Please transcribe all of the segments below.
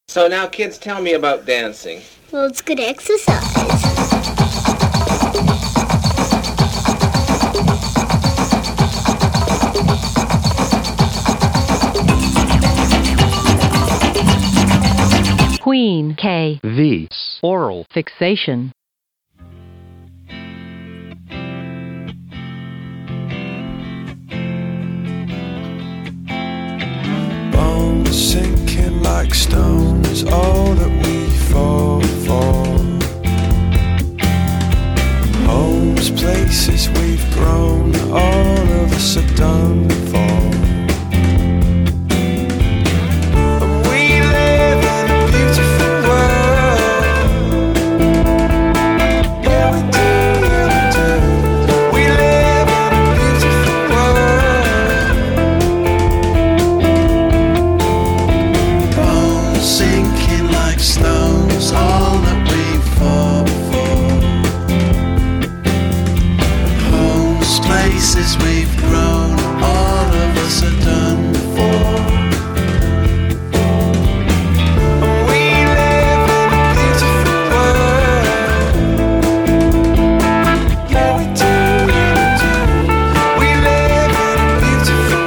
So now, kids, tell me about dancing. Well, it's good exercise. Queen K. V. Oral Fixation. Bones sinking like stone is all that we fall for. Homes, places we've grown, all of us are done for. We've grown, all of us are done for. We live in a beautiful world. Yeah, we do. We live in a beautiful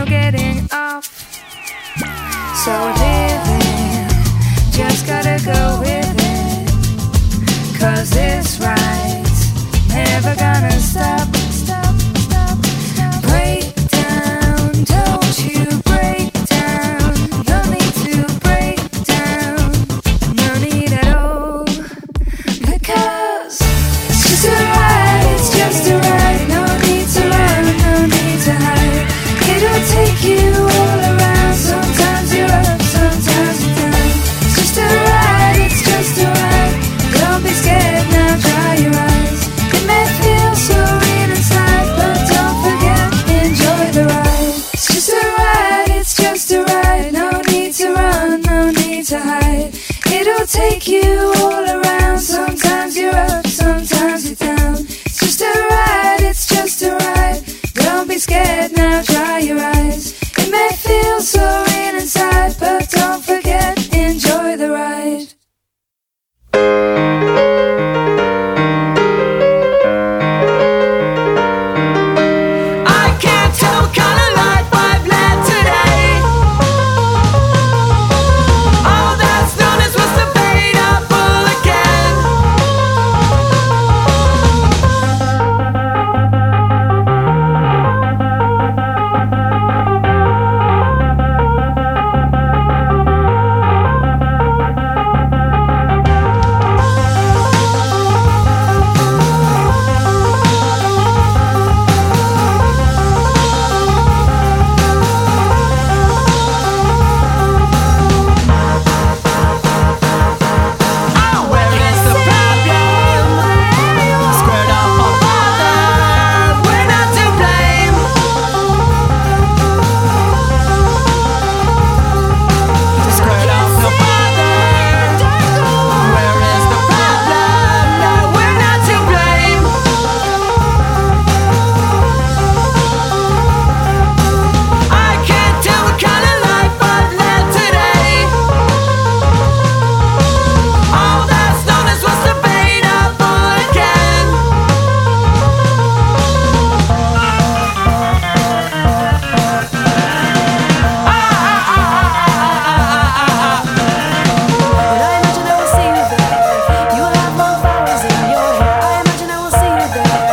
no getting off. So living, just gotta go with it. 'Cause this ride's never gonna stop. Break down, don't you break down. No need to break down, no need at all. Because it's just a ride, it's just a ride. No need to run, no need to hide. It'll take you all around. Sometimes you're up, sometimes you're down. It's just a ride, it's just a ride. Don't be scared now, dry your eyes. It may feel so real inside, but don't forget, enjoy the ride. It's just a ride, it's just a ride. No need to run, no need to hide. It'll take you all around. Sometimes you're up, sometimes you're down. It's just a ride, it's just a ride. Don't be scared now, dry your eyes. It may feel so real inside, but don't forget, enjoy the ride. I can't tell what kind of life I've led today. All that's known is what's debatable again. Where is the problem? Squared off our father, we're not to blame. Squared off the father, where is the problem? No, we're not to blame. I can't tell what kind of life I've led today. All that's known is what's debatable again. But I imagine I will see you there. You will have more flowers in your hair. I imagine I will see you there.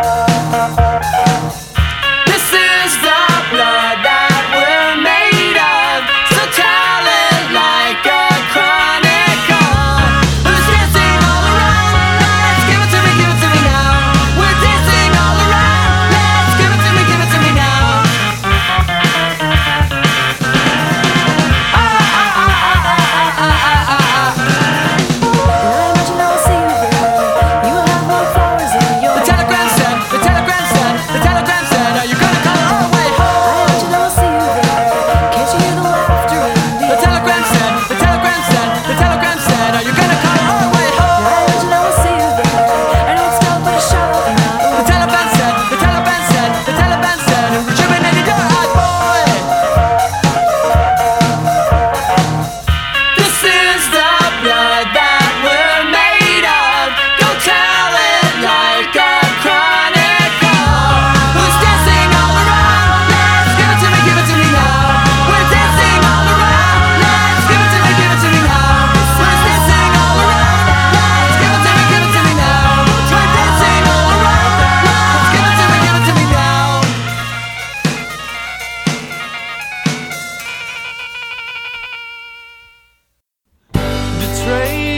This is the blood that we're made of. So tell it like a chronicle. Who's dancing all around? Let's give it to me now. We're dancing all around. Let's give it to me now. I imagine I will see you there. You will have more flowers in your hair. The telegram said, are you gonna come our way home? I imagine I will see you there. Can't you hear the laughter in the air? The telegram said, are you gonna come our way home? I imagine I will see you there. I know it's not but a shot in the eye. The Taliban said, rejuvenated your eyes, boy. This is the blood that we're made of. Go tell it like a chronicle. Who's dancing all around? Let's give it to me now. We're dancing all around. Let's give it to me now. Who's dancing all around? Let's give it to me now. We're dancing all around. Let's give it to me now. Betrayed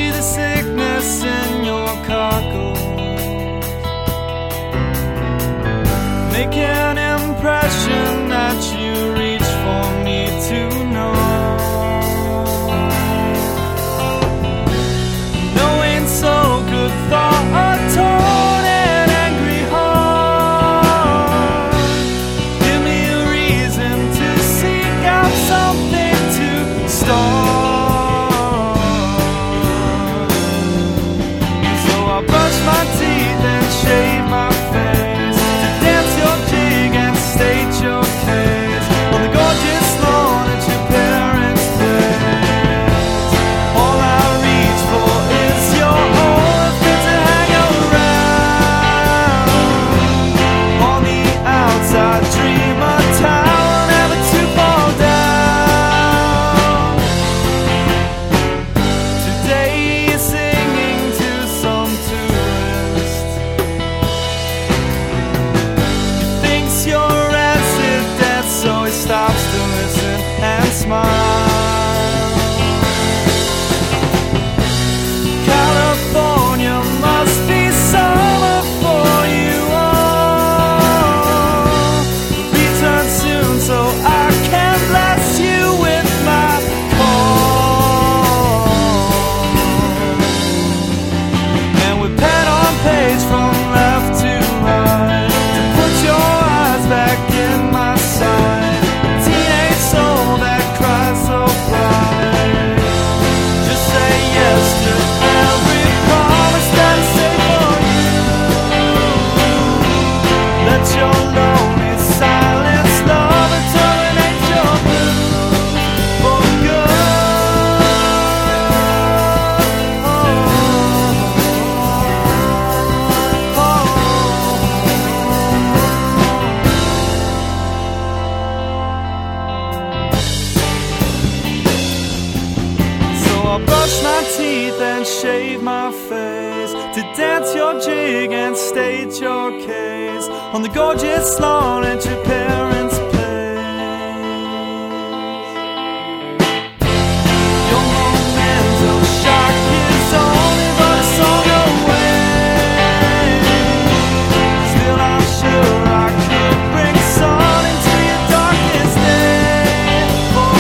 I brush my teeth and shave my face, to dance your jig and state your case on the gorgeous lawn at your parents' place. Your momental shock is only but a song away. Still I'm sure I could bring sun into your darkest day for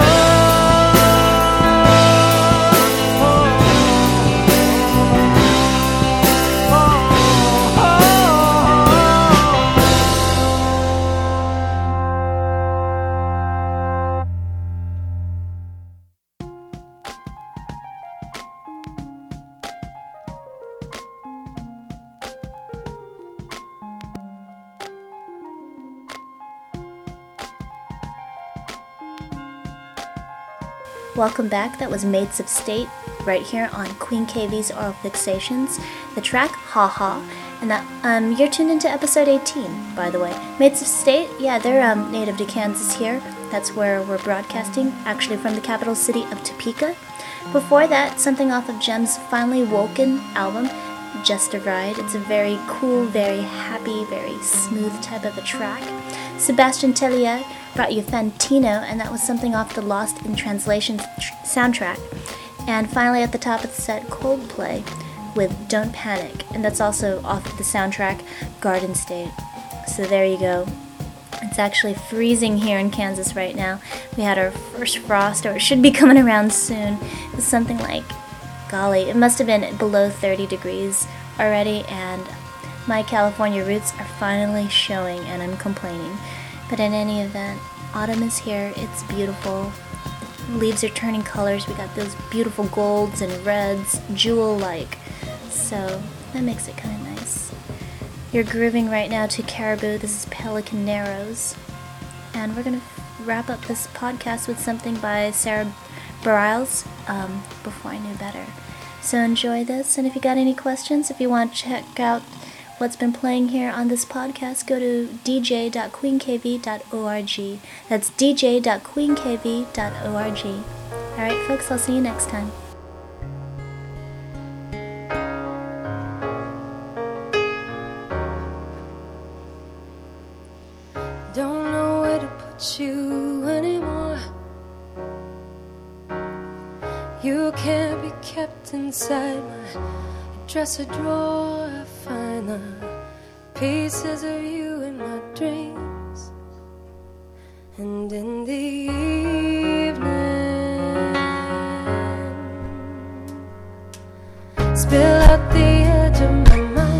Welcome back. That was Mates of State right here on Queen KV's Oral Fixations. The track Ha Ha, and that you're tuned into episode 18, by the way. Mates of State, yeah, they're native to Kansas here. That's where we're broadcasting, actually from the capital city of Topeka. Before that, something off of Jem's Finally Woken album, Just a Ride. It's a very cool, very happy, very smooth type of a track. Sebastian Tellier brought you Fantino, and that was something off the Lost in Translation soundtrack. And finally at the top of the set, Coldplay with Don't Panic, and that's also off the soundtrack Garden State. So there you go. It's actually freezing here in Kansas right now. We had our first frost, or it should be coming around soon. It was something like, golly, it must have been below 30 degrees already, and my California roots are finally showing, and I'm complaining. But in any event, autumn is here. It's beautiful. Leaves are turning colors. We got those beautiful golds and reds, jewel-like. So that makes it kind of nice. You're grooving right now to Caribou. This is Pelican Narrows. And we're going to wrap up this podcast with something by Sarah Bareilles, Before I Knew Better. So enjoy this, and if you got any questions, if you want to check out what's been playing here on this podcast, go to dj.queenkv.org. That's dj.queenkv.org. Alright folks, I'll see you next time. Don't know where to put you anymore. You can't be kept inside my dresser drawer. I find the pieces of you in my dreams, and in the evening spill out the edge of my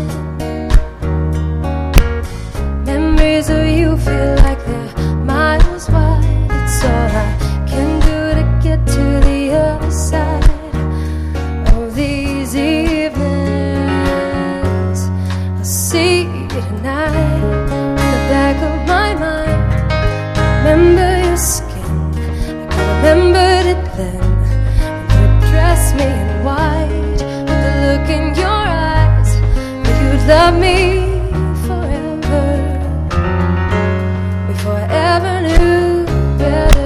mind. Memories of you feel like they're miles wide. It's all I can do to get to the other side of these evenings. I see you tonight in the back of my mind. Remember your skin, like I remembered it then. You dressed me in white with the look in your eyes, that you'd love me forever, before I ever knew better.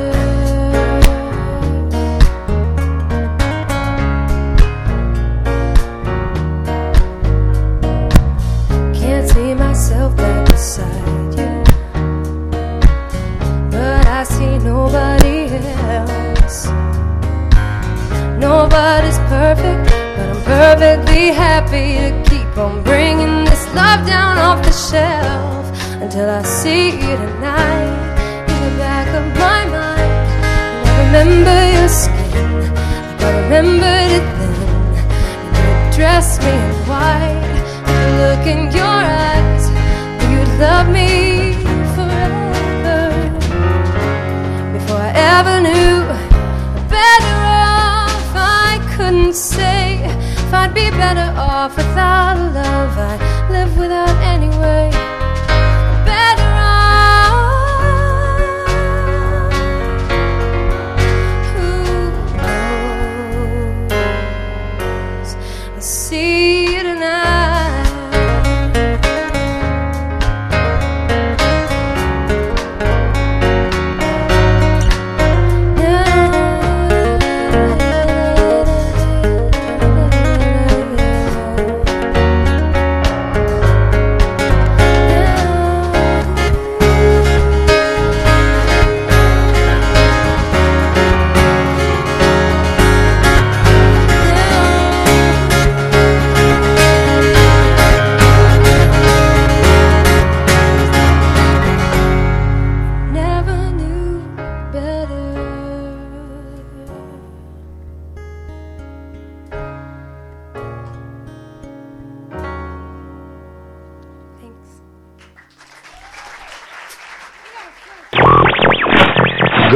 Can't see myself back beside you, but I see nobody else. Nobody's perfect, but I'm perfectly happy to keep on bringing this love down off the shelf until I see you tonight in the back of my mind. And I remember your skin, like I remembered it then. And you dressed me in white, with the look in your eyes, that you'd love me forever, before I ever knew better off. I couldn't say if I'd be better off without love. I'd live without anyway. Better off. Who knows? I see you tonight.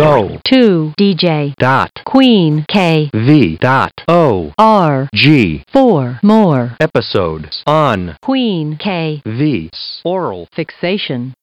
Go to DJ dot Queen K V dot O R G for more episodes on Queen K the Oral Fixation.